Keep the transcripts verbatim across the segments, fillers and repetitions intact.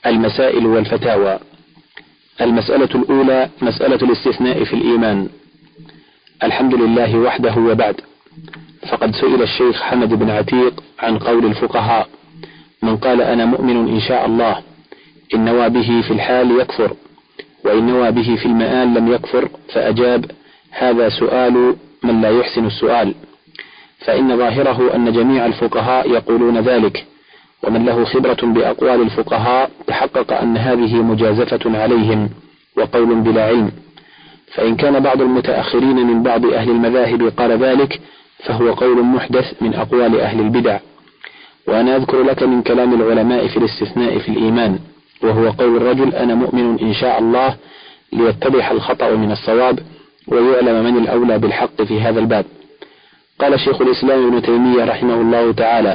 المسائل والفتاوى. المسألة الأولى مسألة الاستثناء في الإيمان. الحمد لله وحده وبعد. فقد سئل الشيخ حمد بن عتيق عن قول الفقهاء: من قال أنا مؤمن إن شاء الله إن نوى به في الحال يكفر، وإن نوى به في المآل لم يكفر. فأجاب: هذا سؤال من لا يحسن السؤال، فإن ظاهره أن جميع الفقهاء يقولون ذلك، ومن له خبرة بأقوال الفقهاء تحقق أن هذه مجازفة عليهم وقول بلا علم. فإن كان بعض المتأخرين من بعض أهل المذاهب قال ذلك فهو قول محدث من أقوال أهل البدع. وأنا أذكر لك من كلام العلماء في الاستثناء في الإيمان، وهو قول الرجل أنا مؤمن إن شاء الله، ليتضح الخطأ من الصواب ويعلم من الأولى بالحق في هذا الباب. قال شيخ الإسلام ابن تيمية رحمه الله تعالى: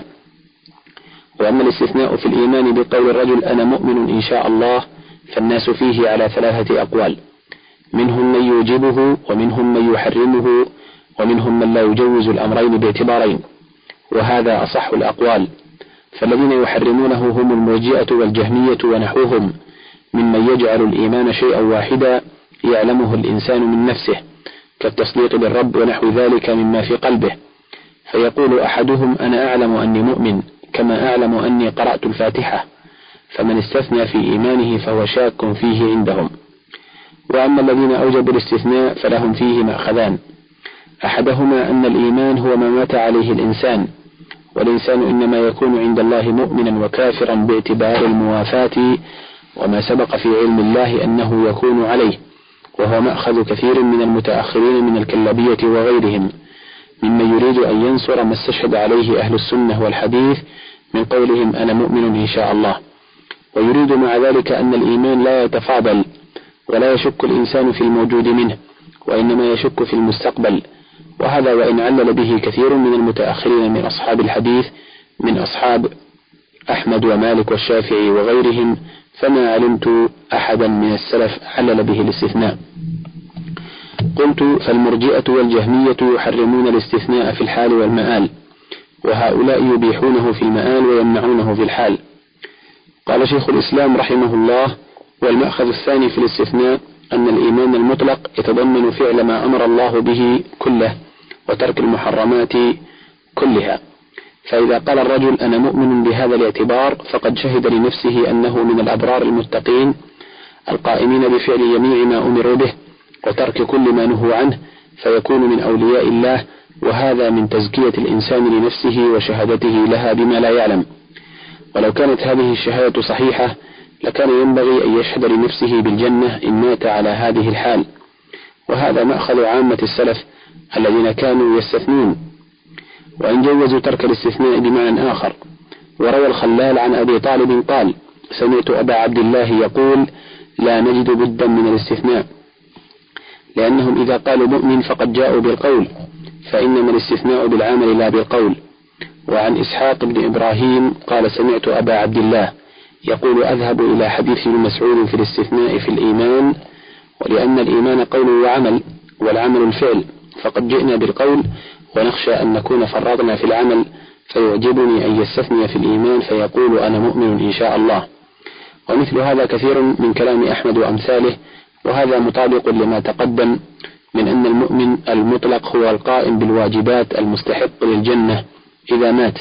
وأما الاستثناء في الإيمان بقول الرجل أنا مؤمن إن شاء الله فالناس فيه على ثلاثة أقوال، منهم من يوجبه ومنهم من يحرمه ومنهم من لا يجوز الأمرين باعتبارين، وهذا أصح الأقوال. فالذين يحرمونه هم المرجئة والجهمية ونحوهم، ممن يجعل الإيمان شيئا واحدا يعلمه الإنسان من نفسه، كالتصديق بالرب ونحو ذلك مما في قلبه، فيقول أحدهم أنا أعلم أني مؤمن كما أعلم أني قرأت الفاتحة، فمن استثنى في إيمانه فهو شاك فيه عندهم. وأما الذين أوجبوا الاستثناء فلهم فيه مأخذان: أحدهما أن الإيمان هو ما مات عليه الإنسان، والإنسان إنما يكون عند الله مؤمنا وكافرا باعتبار الموافاة وما سبق في علم الله أنه يكون عليه، وهو مأخذ كثير من المتأخرين من الكلابية وغيرهم ممن يريد أن ينصر ما استشهد عليه أهل السنة والحديث من قولهم أنا مؤمن إن شاء الله، ويريد مع ذلك أن الإيمان لا يتفاضل ولا يشك الإنسان في الموجود منه، وإنما يشك في المستقبل. وهذا وإن علل به كثير من المتأخرين من أصحاب الحديث من أصحاب أحمد ومالك والشافعي وغيرهم، فما علمت أحدا من السلف علل به الاستثناء. قلت: فالمرجئة والجهمية يحرمون الاستثناء في الحال والمآل، وهؤلاء يبيحونه في المآل ويمنعونه في الحال. قال شيخ الإسلام رحمه الله: والمأخذ الثاني في الاستثناء أن الإيمان المطلق يتضمن فعل ما أمر الله به كله وترك المحرمات كلها، فإذا قال الرجل أنا مؤمن بهذا الاعتبار فقد شهد لنفسه أنه من الأبرار المتقين القائمين بفعل جميع ما أمروا به وترك كل ما نهوا عنه، فيكون من أولياء الله، وهذا من تزكية الإنسان لنفسه وشهادته لها بما لا يعلم. ولو كانت هذه الشهادة صحيحة لكان ينبغي أن يشهد لنفسه بالجنة إن مات على هذه الحال، وهذا مأخذ عامة السلف الذين كانوا يستثنون، وإن جوزوا ترك الاستثناء بمعنى آخر. وروى الخلال عن أبي طالب قال: سمعت أبا عبد الله يقول: لا نجد بدا من الاستثناء، لأنهم إذا قالوا مؤمن فقد جاءوا بالقول، فإنما الاستثناء بالعمل لا بالقول. وعن إسحاق بن إبراهيم قال: سمعت أبا عبد الله يقول: أذهب إلى حديث ابن مسعود في الاستثناء في الإيمان، ولأن الإيمان قول وعمل، والعمل الفعل، فقد جئنا بالقول ونخشى أن نكون فرطنا في العمل، فيعجبني أن يستثني في الإيمان فيقول أنا مؤمن إن شاء الله. ومثل هذا كثير من كلام أحمد وأمثاله، وهذا مطابق لما تقدم من أن المؤمن المطلق هو القائم بالواجبات المستحق للجنة إذا مات،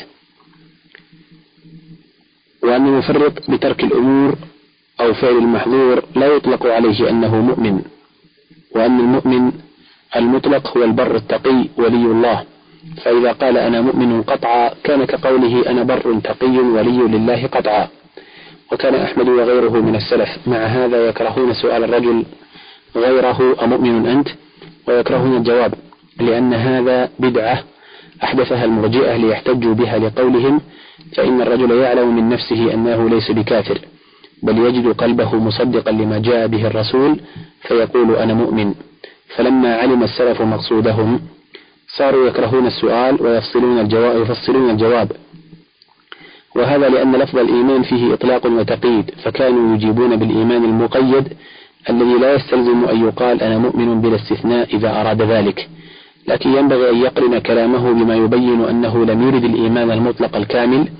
وأن المفرط بترك الأمور أو فعل المحظور لا يطلق عليه أنه مؤمن، وأن المؤمن المطلق هو البر التقي ولي الله، فإذا قال أنا مؤمن قطعا كان كقوله أنا بر تقي ولي لله قطعا. وكان أحمد وغيره من السلف مع هذا يكرهون سؤال الرجل غيره أمؤمن أنت، ويكرهون الجواب، لأن هذا بدعة أحدثها المرجئة ليحتجوا بها لقولهم فإن الرجل يعلم من نفسه أنه ليس بكافر، بل يجد قلبه مصدقا لما جاء به الرسول فيقول أنا مؤمن. فلما علم السلف مقصودهم صاروا يكرهون السؤال ويفصلون الجواب, يفصلون الجواب وهذا لأن لفظ الإيمان فيه إطلاق وتقييد، فكانوا يجيبون بالإيمان المقيد الذي لا يستلزم أن يقال أنا مؤمن بلا استثناء إذا أراد ذلك، لكن ينبغي أن يقرن كلامه بما يبين أنه لم يرد الإيمان المطلق الكامل،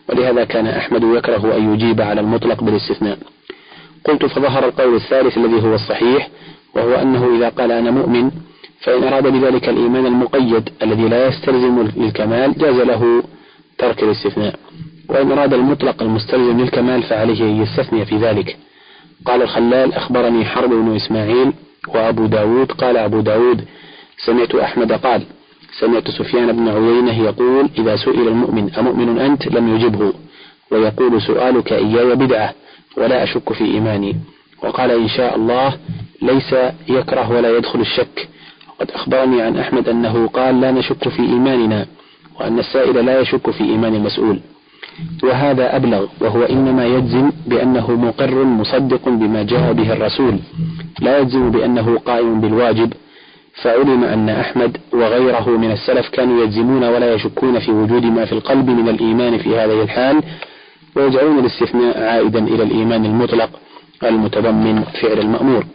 ولهذا كان أحمد يكره أن يجيب على المطلق بالاستثناء. قلت فظهر القول الثالث الذي هو الصحيح، وهو أنه إذا قال أنا مؤمن فإن أراد بذلك الإيمان المقيد الذي لا يستلزم الكمال جاز له ترك الاستثناء، وإن أراد المطلق المستلزم للكمال فعليه أن يستثني في ذلك. قال الخلال أخبرني حرب بن إسماعيل وأبو داود قال أبو داود سمعت أحمد قال سمعت سفيان بن عيينة يقول إذا سئل المؤمن أمؤمن أنت لم يجبه، ويقول سؤالك إياي بدعة ولا أشك في إيماني. وقال إن شاء الله ليس يكره ولا يدخل الشك. وقد أخبرني عن أحمد أنه قال لا نشك في إيماننا، وأن السائل لا يشك في إيمان المسؤول، وهذا أبلغ، وهو إنما يجزم بأنه مقر مصدق بما جاء به الرسول، لا يجزم بأنه قائم بالواجب. فعلم أن أحمد وغيره من السلف كانوا يجزمون ولا يشكون في وجود ما في القلب من الإيمان في هذه الحال، ويجعلون الاستثناء عائدا إلى الإيمان المطلق المتضمن فعل المأمور.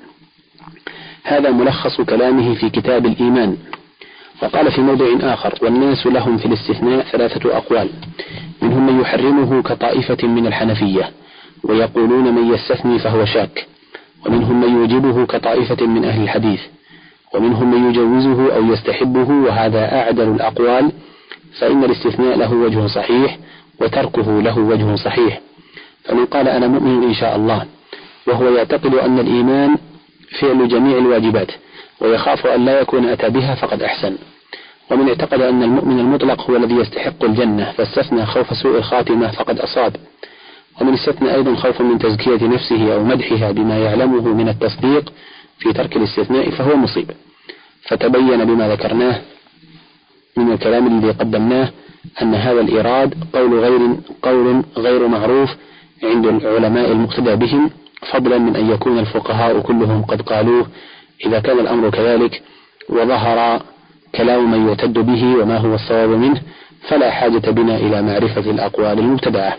هذا ملخص كلامه في كتاب الإيمان. وقال في موضع آخر والناس لهم في الاستثناء ثلاثة أقوال، منهم من يحرمه كطائفة من الحنفية ويقولون من يستثني فهو شاك، ومنهم من يوجبه كطائفة من أهل الحديث، ومنهم من يجوزه أو يستحبه، وهذا أعدل الأقوال، فإن الاستثناء له وجه صحيح وتركه له وجه صحيح. فمن قال أنا مؤمن إن شاء الله وهو يعتقد أن الإيمان فعل جميع الواجبات ويخاف أن لا يكون أتى بها فقد أحسن. ومن اعتقد أن المؤمن المطلق هو الذي يستحق الجنة فاستثنى خوف سوء الخاتمة فقد أصاب. ومن استثنى أيضا خوفا من تزكية نفسه أو مدحها بما يعلمه من التصديق في ترك الاستثناء فهو مصيب. فتبين بما ذكرناه من الكلام الذي قدمناه أن هذا الإيراد قول غير قول غير معروف عند العلماء المقتدى بهم، فضلا من أن يكون الفقهاء كلهم قد قالوه. إذا كان الأمر كذلك وظهر كلام من يعتد به وما هو الصواب منه فلا حاجة بنا إلى معرفة الأقوال المبتدعة.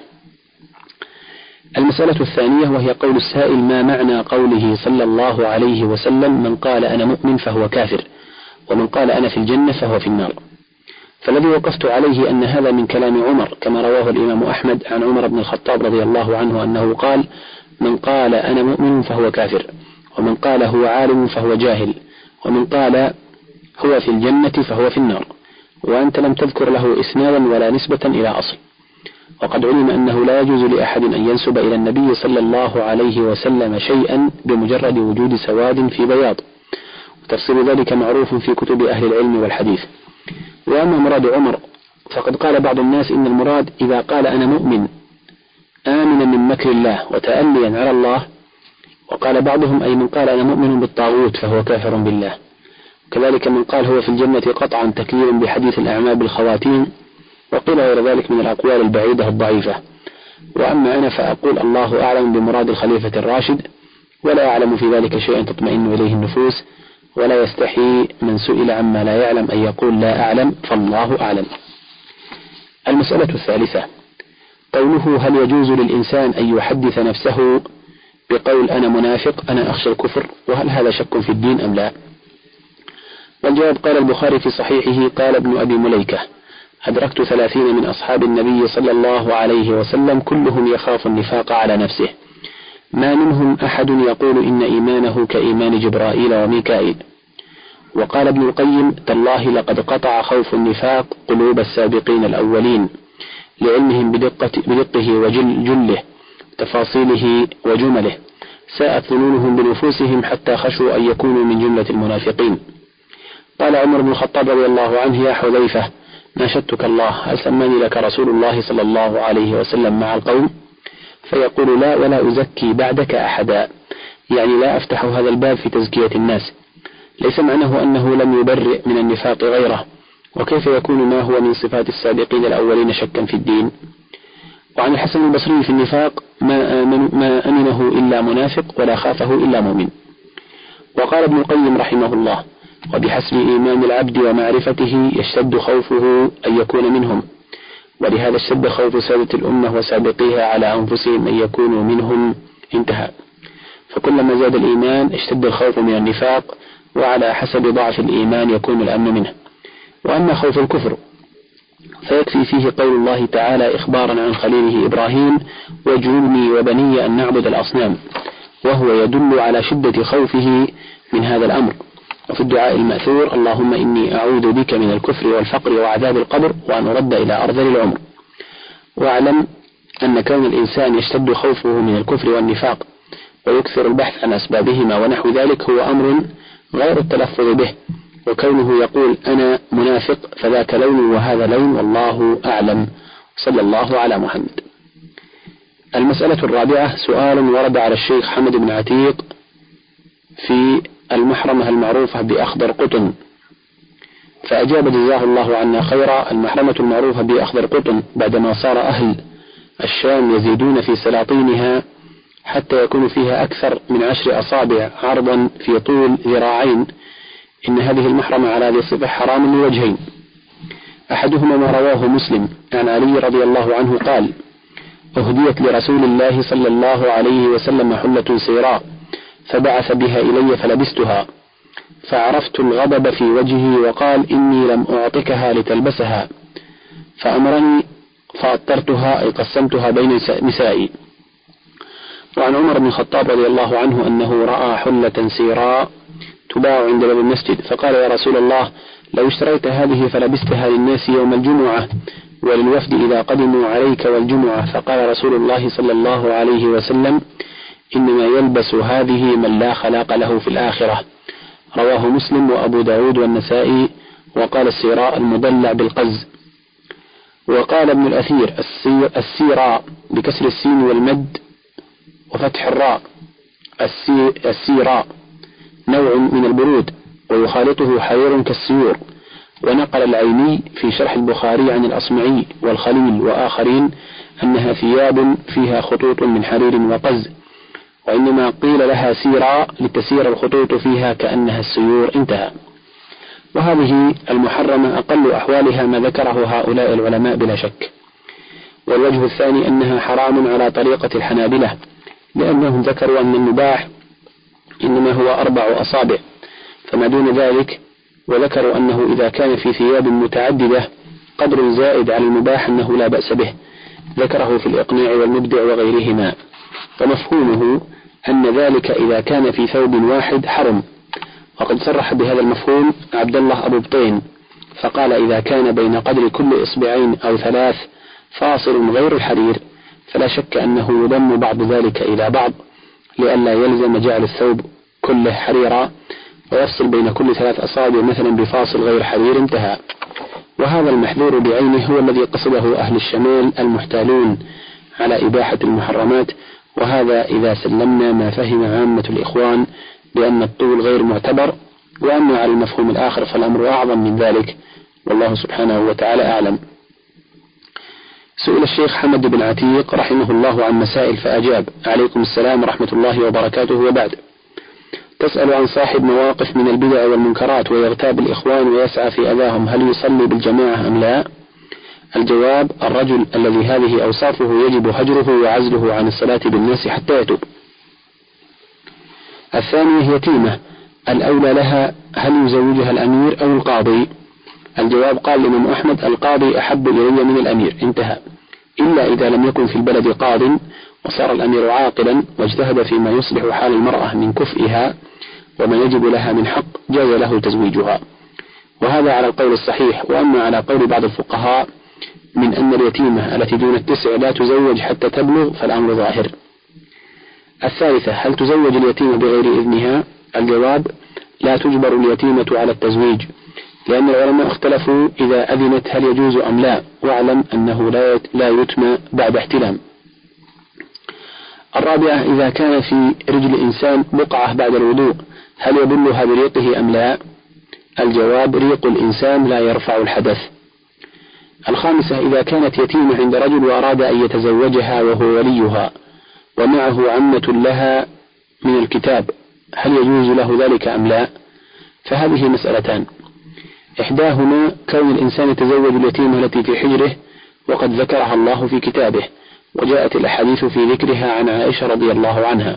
المسألة الثانية وهي قول السائل ما معنى قوله صلى الله عليه وسلم من قال أنا مؤمن فهو كافر، ومن قال أنا في الجنة فهو في النار. فالذي وقفت عليه أن هذا من كلام عمر كما رواه الإمام أحمد عن عمر بن الخطاب رضي الله عنه أنه قال من قال أنا مؤمن فهو كافر، ومن قال هو عالم فهو جاهل، ومن قال هو في الجنة فهو في النار، وأنت لم تذكر له إسنادا ولا نسبة إلى أصل. وقد علم أنه لا يجوز لأحد أن ينسب إلى النبي صلى الله عليه وسلم شيئا بمجرد وجود سواد في بياض، وتفصيل ذلك معروف في كتب أهل العلم والحديث. وأما مراد عمر فقد قال بعض الناس إن المراد إذا قال أنا مؤمن آمنا من مكر الله وتأليا على الله، وقال بعضهم أي من قال أنا مؤمن بالطاغوت فهو كافر بالله، كذلك من قال هو في الجنة قطعا تكليلا بحديث الأعمال بالخواتيم، وقيل غير ذلك من الأقوال البعيدة الضعيفة. وأما أنا فأقول الله أعلم بمراد الخليفة الراشد، ولا أعلم في ذلك شيئا تطمئن إليه النفوس، ولا يستحي من سئل عما لا يعلم أن يقول لا أعلم فالله أعلم. المسألة الثالثة قوله هل يجوز للإنسان أن يحدث نفسه بقول أنا منافق أنا أخشى الكفر، وهل هذا شك في الدين أم لا؟ والجواب قال البخاري في صحيحه قال ابن أبي مليكة أدركت ثلاثين من أصحاب النبي صلى الله عليه وسلم كلهم يخاف النفاق على نفسه، ما منهم أحد يقول إن إيمانه كإيمان جبرائيل وميكائيل. وقال ابن القيم تالله لقد قطع خوف النفاق قلوب السابقين الأولين لعلمهم بدقة بدقه وجله تفاصيله وجمله، ساءت ظنونهم بنفوسهم حتى خشوا أن يكونوا من جملة المنافقين. قال عمر بن الخطاب رضي الله عنه يا حذيفة ناشدتك الله هل سماني لك رسول الله صلى الله عليه وسلم مع القوم؟ فيقول لا ولا أزكي بعدك أحدا، يعني لا أفتح هذا الباب في تزكية الناس. ليس معناه أنه لم يبرئ من النفاق غيره، وكيف يكون ما هو من صفات السابقين الأولين شكا في الدين؟ وعن الحسن البصري في النفاق ما, آمن ما أمنه إلا منافق ولا خافه إلا مؤمن. وقال ابن القيم رحمه الله وبحسب إيمان العبد ومعرفته يشتد خوفه أن يكون منهم، ولهذا اشتد خوف سادة الأمة وسابقيها على أنفسهم أن يكونوا منهم انتهى. فكلما زاد الإيمان اشتد الخوف من النفاق، وعلى حسب ضعف الإيمان يكون الأمن منه. وأما خوف الكفر فيكفي فيه قول الله تعالى إخبارا عن خليله إبراهيم: واجنبني وبني أن نعبد الأصنام، وهو يدل على شدة خوفه من هذا الأمر. وفي الدعاء المأثور: اللهم إني أعوذ بك من الكفر والفقر وعذاب القبر وأن أرد إلى أرذل العمر. واعلم أن كون الإنسان يشتد خوفه من الكفر والنفاق ويكثر البحث عن أسبابهما ونحو ذلك هو أمر غير التلفظ به، وكونه يقول أنا منافق فذاك لون وهذا لون، والله أعلم. صلى الله على محمد. المسألة الرابعة: سؤال ورد على الشيخ حمد بن عتيق في المحرمة المعروفة بأخضر قطن، فأجاب جزاه الله عنا خيرا: المحرمة المعروفة بأخضر قطن بعدما صار أهل الشام يزيدون في سلاطينها حتى يكون فيها أكثر من عشر أصابع عرضا في طول ذراعين، إن هذه المحرمة على هذه الصفة حرام لوجهين: أحدهما ما رواه مسلم عن علي رضي الله عنه قال: أهديت لرسول الله صلى الله عليه وسلم حلة سيراء فبعث بها إلي فلبستها، فعرفت الغضب في وجهه وقال: إني لم أعطكها لتلبسها، فأمرني فأطرتها أي قسمتها بين نسائي. وعن عمر بن الخطاب رضي الله عنه أنه رأى حلة سيراء تباع عند باب المسجد فقال: يا رسول الله، لو اشتريت هذه فلبستها للناس يوم الجمعة وللوفد إذا قدموا عليك والجمعة. فقال رسول الله صلى الله عليه وسلم: إنما يلبس هذه من لا خلاق له في الآخرة. رواه مسلم وأبو داود والنسائي. وقال: السيراء المدلع بالقز. وقال ابن الأثير: السيراء بكسر السين والمد وفتح الراء السيراء نوع من البرود ويخالطه حرير كالسيور. ونقل العيني في شرح البخاري عن الأصمعي والخليل وآخرين أنها ثياب فيها خطوط من حرير وقز، وإنما قيل لها سيراء لتسير الخطوط فيها كأنها السيور. انتهى. وهذه المحرمة أقل أحوالها ما ذكره هؤلاء العلماء بلا شك. والوجه الثاني أنها حرام على طريقة الحنابلة، لأنهم ذكروا أن المباح إنما هو أربع أصابع فما دون ذلك، وذكروا أنه إذا كان في ثياب متعددة قدر زائد على المباح أنه لا بأس به، ذكره في الإقناع والمبدع وغيرهما. فمفهومه أن ذلك إذا كان في ثوب واحد حرم، وقد صرح بهذا المفهوم عبد الله أبو بطين فقال: إذا كان بين قدر كل إصبعين أو ثلاث فاصل غير الحرير فلا شك أنه يضم بعض ذلك إلى بعض لئلا يلزم جعل الثوب كله حريرا ويفصل بين كل ثلاث أصابع مثلا بفاصل غير حرير. انتهى. وهذا المحذور بعينه هو الذي قصده أهل الشمال المحتالون على إباحة المحرمات، وهذا إذا سلمنا ما فهم عامة الإخوان بأن الطول غير معتبر، وأما على المفهوم الآخر فالأمر أعظم من ذلك، والله سبحانه وتعالى أعلم. سئل الشيخ حمد بن عتيق رحمه الله عن مسائل فأجاب: عليكم السلام ورحمة الله وبركاته. وبعد، تسأل عن صاحب مواقف من البدع والمنكرات ويغتاب الإخوان ويسعى في أذاهم، هل يصلي بالجماعة أم لا؟ الجواب: الرجل الذي هذه أوصافه يجب هجره وعزله عن الصلاة بالناس حتى يتوب. الثانية يتيمة، الأولى لها هل يزوجها الأمير أو القاضي؟ الجواب: قال الإمام أحمد: القاضي أحب إلي من الأمير. انتهى. إلا إذا لم يكن في البلد قاض وصار الأمير عاقلا واجتهد فيما يصلح حال المرأة من كفئها وما يجب لها من حق جاز له تزويجها، وهذا على القول الصحيح. وأما على قول بعض الفقهاء من أن اليتيمة التي دون التسع لا تزوج حتى تبلغ فالأمر ظاهر. الثالثة: هل تزوج اليتيمة بغير إذنها؟ الجواب: لا تجبر اليتيمة على التزويج، لأن العلماء اختلفوا إذا أذنت هل يجوز أم لا، واعلم أنه لا يتم بعد احتلام. الرابعة: إذا كان في رجل إنسان بقعة بعد الوضوء هل يبلها بريقه أم لا؟ الجواب: ريق الإنسان لا يرفع الحدث. الخامسة: إذا كانت يتيمة عند رجل وأراد أن يتزوجها وهو وليها ومعه عمة لها من الكتاب هل يجوز له ذلك أم لا؟ فهذه مسألتان: إحداهما كون الإنسان يتزوج اليتيمة التي في حجره وقد ذكرها الله في كتابه، وجاءت الأحاديث في ذكرها عن عائشة رضي الله عنها،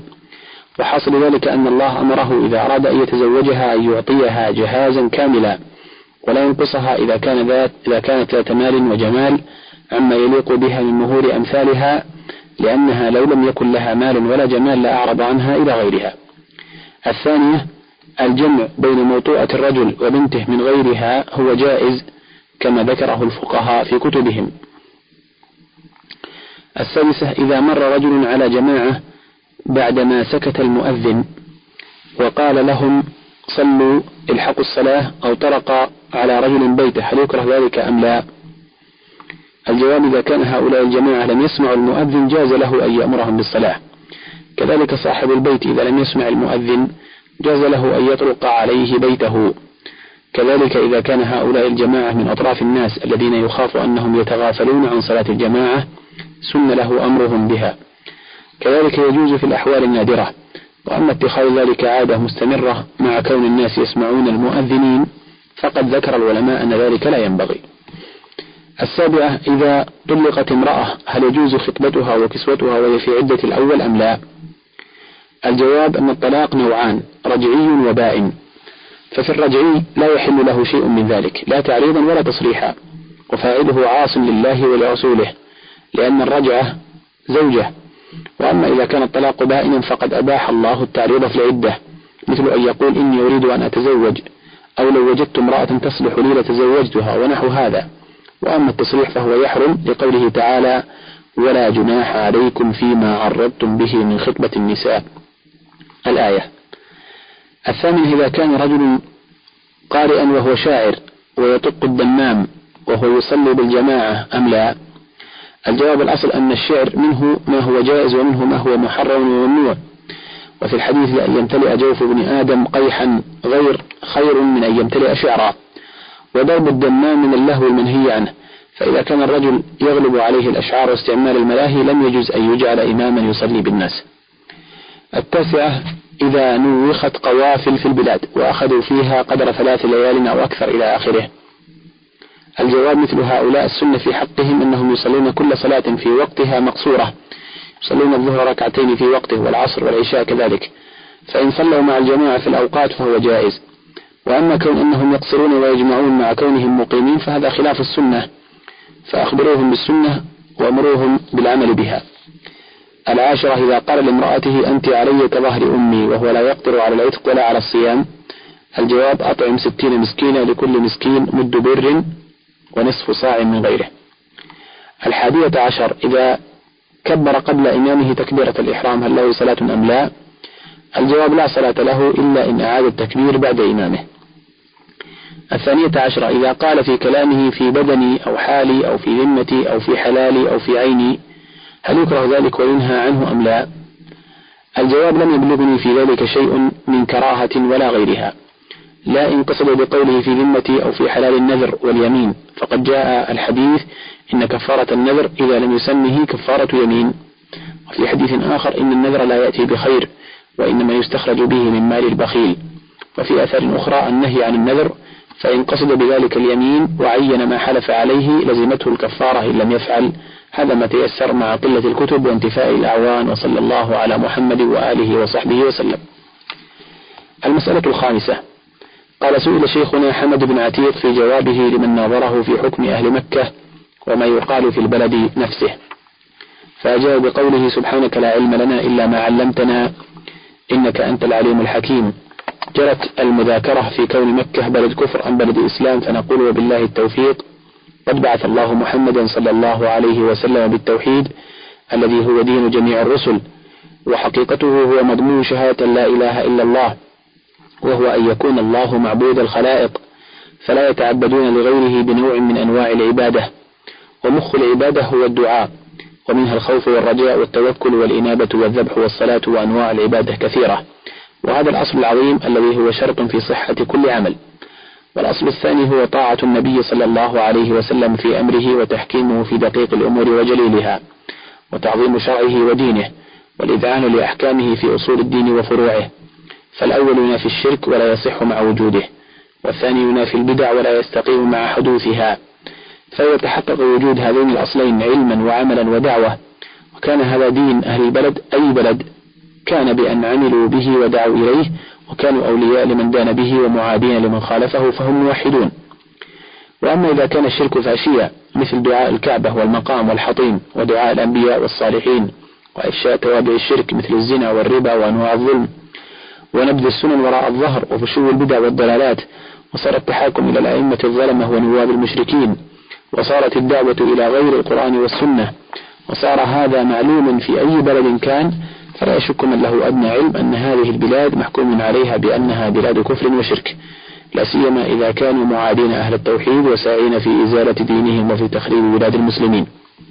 وحاصل ذلك أن الله أمره إذا أراد أن يتزوجها أن يعطيها جهازا كاملا ولا ينقصها إذا كان ذات إذا كانت ذات مال وجمال عما يليق بها من مهور أمثالها، لأنها لو لم يكن لها مال ولا جمال لأعرض عنها إلى غيرها. الثانية الجمع بين موطوءة الرجل وبنته من غيرها هو جائز كما ذكره الفقهاء في كتبهم. السادسة إذا مر رجل على جماعة بعدما سكت المؤذن وقال لهم صلوا الحقوا الصلاة أو طرق على رجل بيته، هل يكره ذلك أم لا؟ الجواب إذا كان هؤلاء الجماعة لم يسمعوا المؤذن جاز له أن يأمرهم بالصلاة. كذلك صاحب البيت إذا لم يسمع المؤذن جاز له أن يطرق عليه بيته. كذلك إذا كان هؤلاء الجماعة من أطراف الناس الذين يخاف أنهم يتغافلون عن صلاة الجماعة سن له أمرهم بها. كذلك يجوز في الأحوال النادرة. وأما اتخاذ ذلك عادة مستمرة مع كون الناس يسمعون المؤذنين فقد ذكر العلماء أن ذلك لا ينبغي. السابعة إذا طلقت امرأة هل يجوز خطبتها وكسوتها وهي في عدة الأول أم لا؟ الجواب أن الطلاق نوعان، رجعي وبائن. ففي الرجعي لا يحل له شيء من ذلك لا تعريضا ولا تصريحا، وفاعله عاص لله ولرسوله لأن الرجعة زوجة. وأما إذا كان الطلاق بائنا فقد أباح الله التعريض في العدة، مثل أن يقول إني أريد أن أتزوج، أو لو وجدت امرأة تصلح لي لتزوجتها ونحو هذا. وأما التصريح فهو يحرم لقوله تعالى ولا جناح عليكم فيما عرضتم به من خطبة النساء الآية. الثامن إذا كان رجل قارئا وهو شاعر ويطق الدمام وهو يصلي بالجماعة أم لا؟ الجواب الأصل أن الشعر منه ما هو جائز ومنه ما هو محرم وممنوع. وفي الحديث لأن يمتلئ جوف ابن آدم قيحا غير خير من أن يمتلئ شعرا. وضرب الدمام من اللهو المنهي عنه، فإذا كان الرجل يغلب عليه الأشعار واستعمال الملاهي لم يجوز أن يجعل إماما يصلي بالناس. التاسعة إذا نوخت قوافل في البلاد وأخذوا فيها قدر ثلاث ليال أو أكثر إلى آخره. الجواب مثل هؤلاء السنة في حقهم أنهم يصلون كل صلاة في وقتها مقصورة، يصلون الظهر ركعتين في وقته والعصر والعشاء كذلك، فإن صلوا مع الجماعة في الأوقات فهو جائز. وأما كون أنهم يقصرون ويجمعون مع كونهم مقيمين فهذا خلاف السنة، فأخبروهم بالسنة وأمروهم بالعمل بها. العاشرة إذا قال لامرأته أنت علي كظهر أمي وهو لا يقدر على العتق ولا على الصيام. الجواب أطعم ستين مسكينة لكل مسكين مد بر ونصف صاع من غيره. الحادية عشر إذا كبر قبل إمامه تكبيرة الإحرام هل له صلاة أم لا؟ الجواب لا صلاة له إلا إن أعاد التكبير بعد إمامه. الثانية عشرة إذا قال في كلامه في بدني أو حالي أو في ذمتي أو في حلالي أو في عيني هل يكره ذلك وينهى عنه أم لا؟ الجواب لم يبلغني في ذلك شيء من كراهة ولا غيرها، لا إن قصد بقوله في ذمتي أو في حلال النذر واليمين، فقد جاء الحديث إن كفارة النذر إذا لم يسمه كفارة يمين. وفي حديث آخر إن النذر لا يأتي بخير وإنما يستخرج به من مال البخيل. وفي أثر أخرى النهي عن النذر، فإن قصد بذلك اليمين وعين ما حلف عليه لزمته الكفارة إن لم يفعل. هذا ما تيسر مع قلة الكتب وانتفاء الأعوان، وصلى الله على محمد وآله وصحبه وسلم. المسألة الخامسة قال سئل شيخنا حمد بن عتيق في جوابه لمن ناظره في حكم أهل مكة وما يقال في البلد نفسه، فأجاب بقوله سبحانك لا علم لنا إلا ما علمتنا إنك أنت العليم الحكيم. جرت المذاكرة في كون مكة بلد كفر أم بلد إسلام، فنقول وبالله التوفيق. قد بعث الله محمدا صلى الله عليه وسلم بالتوحيد الذي هو دين جميع الرسل، وحقيقته هو مضمون شهادة لا إله إلا الله، وهو أن يكون الله معبود الخلائق فلا يتعبدون لغيره بنوع من أنواع العبادة. ومخ العبادة هو الدعاء، ومنها الخوف والرجاء والتوكل والإنابة والذبح والصلاة، وأنواع العبادة كثيرة. وهذا الأصل العظيم الذي هو شرط في صحة كل عمل. والأصل الثاني هو طاعة النبي صلى الله عليه وسلم في أمره وتحكيمه في دقيق الأمور وجليلها، وتعظيم شرعه ودينه، والإذعان لأحكامه في أصول الدين وفروعه. فالأول ينافي الشرك ولا يصح مع وجوده، والثاني ينافي البدع ولا يستقيم مع حدوثها. فيتحقق وجود هذين الأصلين علما وعملا ودعوة. وكان هذا دين أهل البلد أي بلد كان بأن عملوا به ودعوا إليه، وكانوا أولياء لمن دان به ومعادين لمن خالفه، فهم موحدون. وأما إذا كان الشرك فاشيا مثل دعاء الكعبة والمقام والحطيم ودعاء الأنبياء والصالحين وإفشاء توابع الشرك مثل الزنا والربا وأنواع الظلم ونبذ السنن وراء الظهر وفشو البدع والضلالات، وصار التحاكم إلى الأئمة الظلمة ونواب المشركين، وصارت الدعوة إلى غير القرآن والسنة، وصار هذا معلوم في أي بلد كان، فلا يشك من له أدنى علم أن هذه البلاد محكوم عليها بأنها بلاد كفر وشرك، لا سيما إذا كانوا معادين أهل التوحيد وساعين في إزالة دينهم وفي تخريب بلاد المسلمين.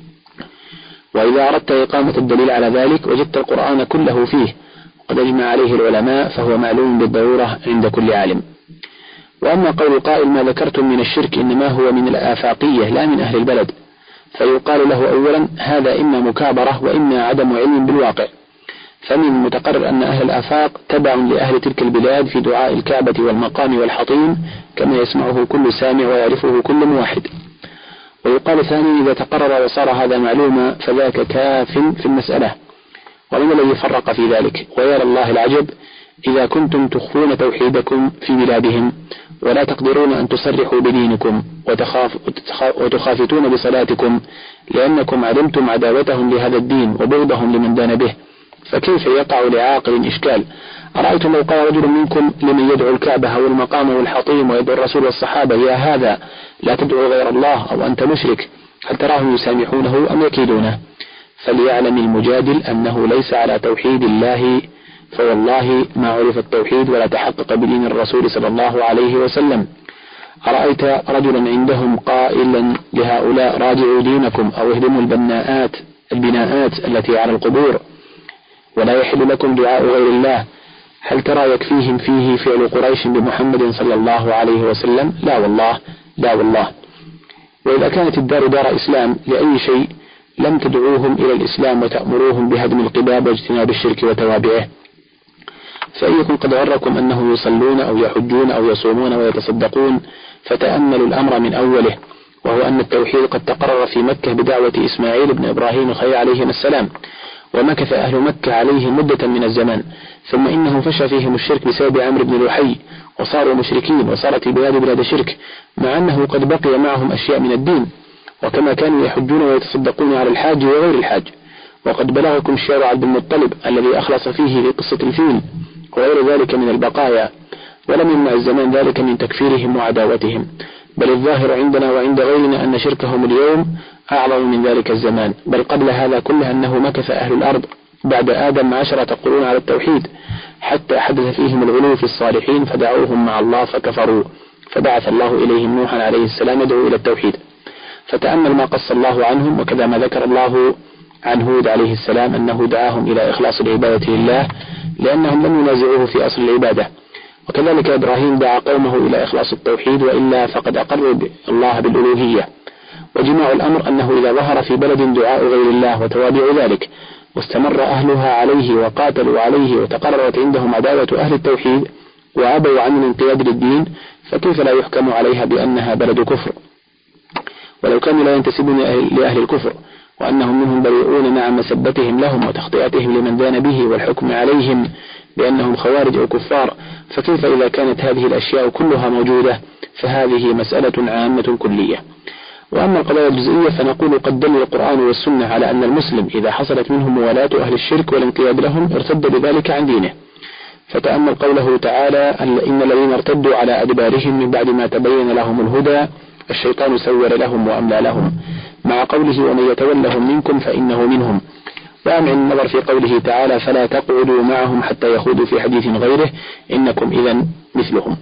وإذا أردت إقامة الدليل على ذلك وجدت القرآن كله فيه وقد أجمع عليه العلماء، فهو معلوم بالضرورة عند كل عالم. وأما قول القائل ما ذكرتم من الشرك إنما هو من الآفاقية لا من أهل البلد، فيقال له أولا هذا إما مكابرة وإما عدم علم بالواقع، فمن المتقرر أن أهل الآفاق تبع لأهل تلك البلاد في دعاء الكعبة والمقام والحطيم كما يسمعه كل سامع ويعرفه كل موحد. ويقال ثانيا إذا تقرر وصار هذا معلوما فذاك كاف في المسألة. ومن الذي فرق في ذلك؟ ويرى الله العجب إذا كنتم تخفون توحيدكم في بلادهم ولا تقدرون أن تصرحوا بدينكم وتخاف وتخافتون بصلاتكم لأنكم علمتم عداوتهم لهذا الدين وبغضهم لمن دان به، فكيف يقع لعاقل إشكال؟ أرأيتم لو قال رجل منكم لمن يدعو الكعبة والمقام والحطيم ويدعو الرسول والصحابة يا هذا لا تدعو غير الله أو أنت مشرك، هل تراهم يسامحونه أم يكيدونه؟ فليعلم المجادل أنه ليس على توحيد الله، فوالله ما عرف التوحيد ولا تحقق بدين الرسول صلى الله عليه وسلم. أرأيت رجلا عندهم قائلا لهؤلاء راجعوا دينكم أو اهدموا البناءات البناءات التي على القبور ولا يحل لكم دعاء غير الله، هل ترى يكفيهم فيه فعل قريش بمحمد صلى الله عليه وسلم؟ لا والله لا والله. وإذا كانت الدار دار إسلام لأي شيء لم تدعوهم إلى الإسلام وتأمروهم بهدم القباب واجتناب الشرك وتوابعه، فإن يكن قد غركم أنه يصلون أو يحجون أو يصومون ويتصدقون فتأملوا الأمر من أوله، وهو أن التوحيد قد تقرر في مكة بدعوة إسماعيل بن إبراهيم الخليل عليهما السلام، ومكث أهل مكة عليه مدة من الزمان، ثم إنه فشى فيهم الشرك بسبب عمرو بن لحي وصاروا مشركين وصارت البلاد بلاد شرك، مع أنه قد بقي معهم أشياء من الدين، وكما كانوا يحجون ويتصدقون على الحاج وغير الحاج. وقد بلغكم شعر عبد المطلب الذي أخلص فيه لقصة الفيل وغير ذلك من البقايا، ولم يمنع الزمان ذلك من تكفيرهم وعداوتهم، بل الظاهر عندنا وعند غيرنا أن شركهم اليوم أعظم من ذلك الزمان، بل قبل هذا كله أنه مكث أهل الأرض بعد آدم عشرة قرون على التوحيد حتى حدث فيهم الغلو في الصالحين فدعوهم مع الله فكفروا، فبعث الله إليهم نوحا عليه السلام يدعو إلى التوحيد. فتأمل ما قص الله عنهم، وكذا ما ذكر الله عن هود عليه السلام أنه دعاهم إلى إخلاص العبادة لله لأنهم لم ينازعوه في أصل العبادة، وكذلك إبراهيم دعا قومه إلى إخلاص التوحيد وإلا فقد أقروا الله بالألوهية. وجماع الأمر أنه إذا ظهر في بلد دعاء غير الله وتوابع ذلك واستمر أهلها عليه وقاتلوا عليه وتقررت عندهم عداوة أهل التوحيد وأبوا عن الانقياد للدين، فكيف لا يحكم عليها بأنها بلد كفر؟ ولو كانوا لا ينتسبون لأهل الكفر وأنهم منهم بريئون مع مسبتهم لهم وتخطئتهم لمن دان به والحكم عليهم بأنهم خوارج أو كفار، فكيف إذا كانت هذه الأشياء كلها موجودة؟ فهذه مسألة عامة كلية. وأما القضايا الجزئية فنقول قد دل القرآن والسنة على أن المسلم إذا حصلت منه موالاة أهل الشرك والانقياد لهم ارتد بذلك عن دينه. فتأمل قوله تعالى إن الذين ارتدوا على أدبارهم من بعد ما تبين لهم الهدى الشيطان سول لهم وأملى لهم، مع قوله ومن يتولهم منكم فإنه منهم. وأمع النظر في قوله تعالى فلا تقعدوا معهم حتى يخوضوا في حديث غيره إنكم إذن مثلهم.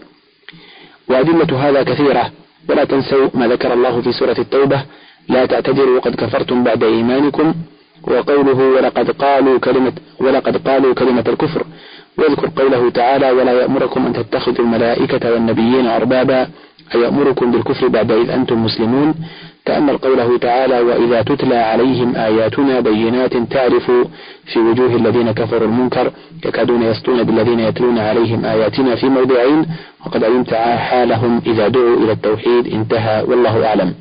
وأدلة هذا كثيرة، ولا تنسوا ما ذكر الله في سورة التوبة لا تعتذروا وقد كفرتم بعد إيمانكم، وقوله ولقد قالوا كلمة ولقد قالوا كلمة الكفر، واذكر قوله تعالى ولا يأمركم أن تتخذوا الملائكة والنبيين أربابا أيأمركم بالكفر بعد إذ أنتم مسلمون. تأمل قوله تعالى وإذا تتلى عليهم آياتنا بينات تعرف في وجوه الذين كفروا المنكر يكادون يسطون بالذين يتلون عليهم آياتنا في موضعين وقد علمت حالهم إذا دعوا إلى التوحيد. انتهى والله أعلم.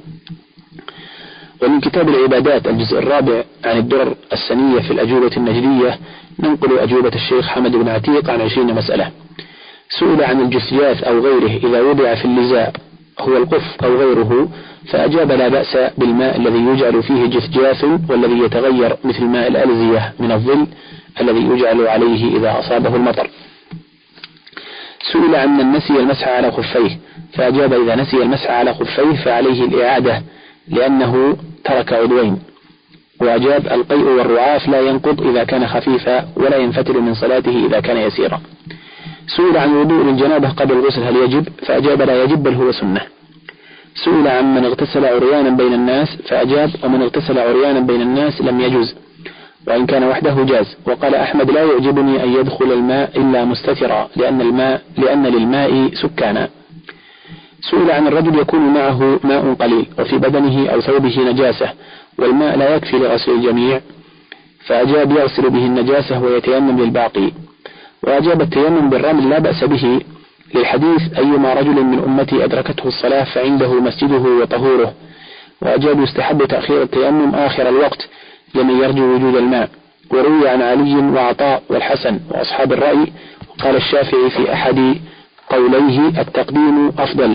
ومن كتاب العبادات الجزء الرابع عن الدرر السنية في الأجوبة النجدية ننقل أجوبة الشيخ حمد بن عتيق عن عشرين مسألة. سئل عن الجثياث أو غيره إذا وضع في اللزاء هو القف أو غيره، فأجاب لا بأس بالماء الذي يجعل فيه جفجاف والذي يتغير مثل ماء الألزية من الظل الذي يجعل عليه إذا أصابه المطر. سئل عن من نسي المسح على خفيه، فأجاب إذا نسي المسح على خفيه فعليه الإعادة لأنه ترك عضوين. وأجاب القيء والرعاف لا ينقض إذا كان خفيفا ولا ينفتل من صلاته إذا كان يسيرا. سئل عن وضوء الجنابة قبل الغسل هل يجب، فأجاب لا يجب بل هو سنة. سئل عن من اغتسل عريانا بين الناس، فأجاب ومن اغتسل عريانا بين الناس لم يجوز، وإن كان وحده جاز. وقال أحمد لا يعجبني أن يدخل الماء إلا مستترا لأن الماء لأن للماء سكانا. سئل عن الرجل يكون معه ماء قليل وفي بدنه أو ثوبه نجاسة والماء لا يكفي لغسل الجميع، فأجاب يغسل به النجاسة ويتيمم للباقي. وأجاب التيمم بالرمل لا بأس به للحديث أيما رجل من أمتي أدركته الصلاة فعنده مسجده وطهوره. وأجاب يستحب تأخير التيمم آخر الوقت لمن يرجو وجود الماء. وروي عن علي وعطاء والحسن وأصحاب الرأي، وقال الشافعي في أحد قوليه التقديم أفضل.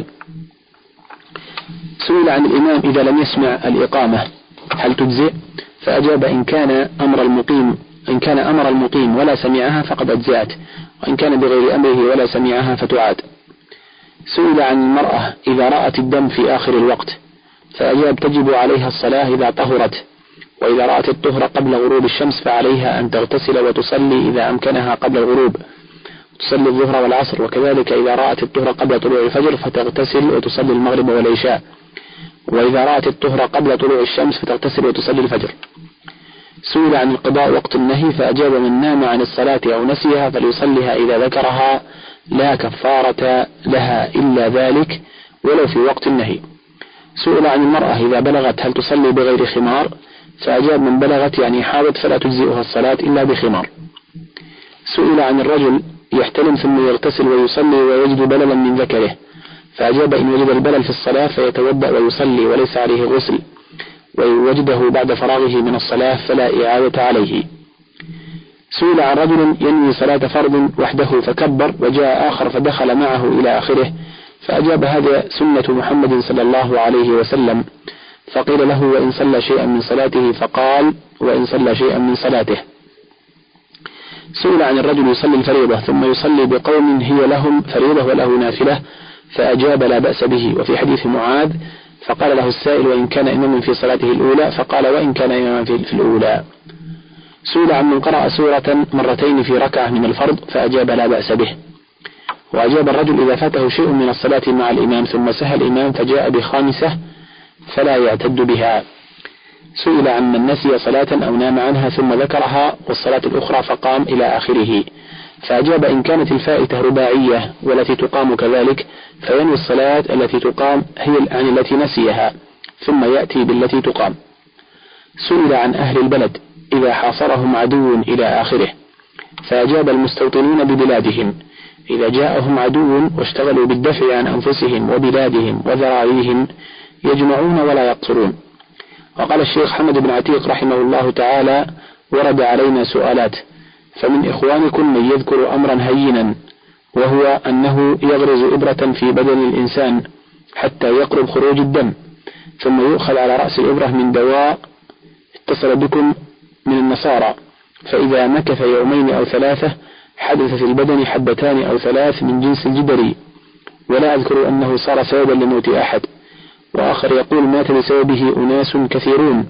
سئل عن الإمام إذا لم يسمع الإقامة هل تجزئ، فأجاب إن كان أمر المقيم إن كان أمر المقيم ولا سمعها فقد أجزأت، وإن كان بغير أمره ولا سمعها فتعاد. سئل عن المرأة إذا رأت الدم في آخر الوقت، فأجاب تجب عليها الصلاة إذا طهرت، وإذا رأت الطهر قبل غروب الشمس فعليها أن تغتسل وتصلي إذا أمكنها قبل الغروب، تصلي الظهر والعصر، وكذلك إذا رأت الطهر قبل طلوع الفجر فتغتسل وتصلي المغرب والعشاء، وإذا رأت الطهر قبل طلوع الشمس فتغتسل وتصلي الفجر. سئل عن القضاء وقت النهي، فأجاب من نام عن الصلاة أو نسيها فليصليها إذا ذكرها لا كفارة لها إلا ذلك ولو في وقت النهي. سئل عن المرأة إذا بلغت هل تصلي بغير خمار، فأجاب من بلغت يعني حاضت فلا تجزئها الصلاة إلا بخمار. سئل عن الرجل يحتلم ثم يغتسل ويصلي ويجد بللا من ذكره، فأجاب إن وجد البلل في الصلاة فيتوضأ ويصلي وليس عليه غسل، ووجده بعد فراغه من الصلاة فلا إعادة عليه. سئل عن رجل ينوي صلاة فرض وحده فكبر وجاء آخر فدخل معه إلى آخره، فأجاب هذا سنة محمد صلى الله عليه وسلم، فقيل له وإن صلى شيئا من صلاته، فقال وإن صلى شيئا من صلاته. سئل عن الرجل يصلي الفريضة ثم يصلي بقوم هي لهم فريضة وله نافلة، فأجاب لا بأس به. وفي حديث معاذ فقال له السائل وإن كان إماما في صلاته الأولى، فقال وإن كان إماما في الأولى. سئل عن من قرأ سورة مرتين في ركعة من الفرض، فأجاب لا بأس به. وأجاب الرجل إذا فاته شيء من الصلاة مع الإمام ثم سهى الإمام فجاء بخامسة فلا يعتد بها. سئل عن من نسي صلاة أو نام عنها ثم ذكرها والصلاة الأخرى فقام إلى آخره، فأجاب إن كانت الفائتة رباعية والتي تقام كذلك فينوي الصلاة التي تقام هي عن التي نسيها ثم يأتي بالتي تقام. سئل عن أهل البلد إذا حاصرهم عدو إلى آخره، فأجاب المستوطنون ببلادهم إذا جاءهم عدو واشتغلوا بالدفع عن أنفسهم وبلادهم وذراريهم يجمعون ولا يقصرون. وقال الشيخ حمد بن عتيق رحمه الله تعالى ورد علينا سؤالات، فمن إخوانكم من يذكر أمرا هينا وهو أنه يغرز إبرة في بدن الإنسان حتى يقرب خروج الدم، ثم يؤخذ على رأس الإبرة من دواء اتصل بكم من النصارى، فإذا مكث يومين أو ثلاثة حدث في البدن حبتان أو ثلاث من جنس الجدري، ولا أذكر أنه صار سببا لموت أحد. وآخر يقول مات بسببه أناس كثيرون.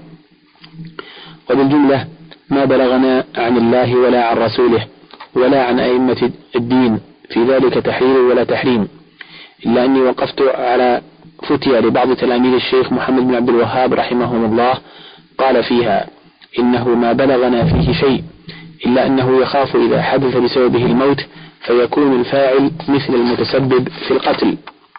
وبالجملة ما بلغنا عن الله ولا عن رسوله ولا عن أئمة الدين في ذلك تحرير ولا تحريم، إلا أني وقفت على فتية لبعض تلاميذ الشيخ محمد بن عبد الوهاب رحمهم الله قال فيها إنه ما بلغنا فيه شيء إلا أنه يخاف إذا حدث بسببه الموت فيكون الفاعل مثل المتسبب في القتل،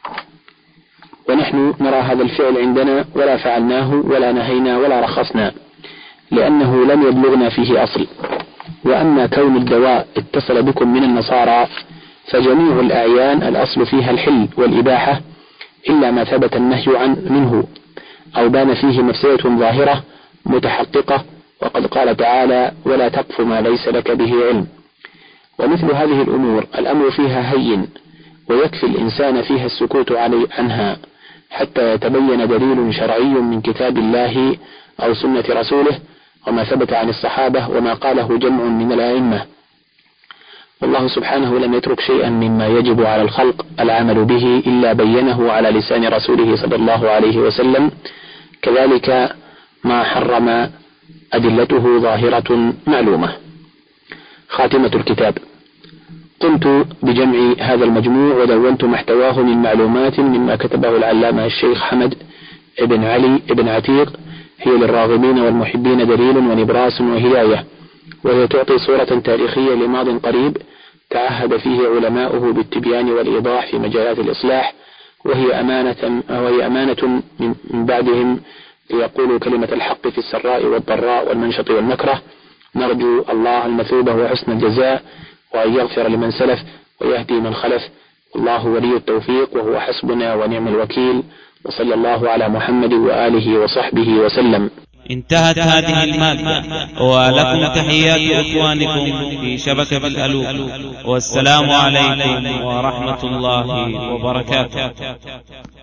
ونحن نرى هذا الفعل عندنا ولا فعلناه ولا نهينا ولا رخصنا لأنه لم يبلغنا فيه أصل. وأما كون الدواء اتصل بكم من النصارى فجميع الأعيان الأصل فيها الحل والإباحة إلا ما ثبت النهي عن منه أو بان فيه مفسدة ظاهرة متحققة، وقد قال تعالى ولا تقف ما ليس لك به علم. ومثل هذه الأمور الأمر فيها هين ويكفي الإنسان فيها السكوت علي عنها، حتى يتبين دليل شرعي من كتاب الله أو سنة رسوله وما ثبت عن الصحابة وما قاله جمع من الأئمة. والله سبحانه لم يترك شيئا مما يجب على الخلق العمل به إلا بينه على لسان رسوله صلى الله عليه وسلم، كذلك ما حرم أدلته ظاهرة معلومة. خاتمة الكتاب. قمت بجمع هذا المجموع ودونت محتواه من معلومات مما كتبه العلامة الشيخ حمد بن علي بن عتيق، هي للراغبين والمحبين دليل ونبراس وهداية، وهي تعطي صورة تاريخية لماض قريب تعهد فيه علماؤه بالتبيان والإيضاح في مجالات الإصلاح، وهي أمانة, وهي أمانة من بعدهم ليقولوا كلمة الحق في السراء والضراء والمنشط والمكره. نرجو الله المثوبة وحسن الجزاء، وأن يغفر لمن سلف ويهدي من خلف، والله ولي التوفيق وهو حسبنا ونعم الوكيل، وصلى الله على محمد وآله وصحبه وسلم. انتهت هذه المادة، ولكم تحيات إخوانكم في شبكة الألوف، والسلام عليكم ورحمة الله وبركاته.